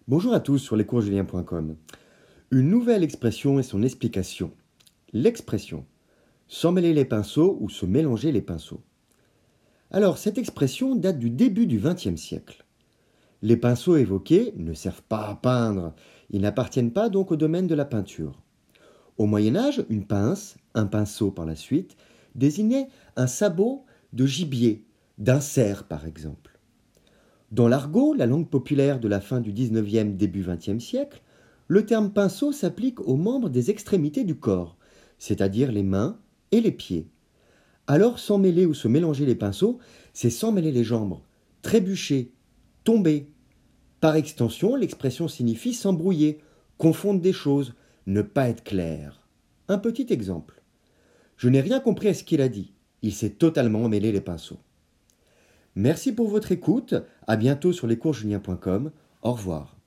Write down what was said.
Bonjour à tous sur lescoursjulien.com. Une nouvelle expression et son explication. L'expression « s'emmêler les pinceaux » ou « se mélanger les pinceaux ». Alors, cette expression date du début du XXe siècle. Les pinceaux évoqués ne servent pas à peindre, ils n'appartiennent pas donc au domaine de la peinture. Au Moyen-Âge, une pince, un pinceau par la suite, désignait un sabot de gibier, d'un cerf par exemple. Dans l'argot, la langue populaire de la fin du XIXe, début XXe siècle, le terme pinceau s'applique aux membres des extrémités du corps, c'est-à-dire les mains et les pieds. Alors, s'emmêler ou se mélanger les pinceaux, c'est s'emmêler les jambes, trébucher, tomber. Par extension, l'expression signifie s'embrouiller, confondre des choses, ne pas être clair. Un petit exemple. Je n'ai rien compris à ce qu'il a dit. Il s'est totalement emmêlé les pinceaux. Merci pour votre écoute. À bientôt sur lescoursjulien.com. Au revoir.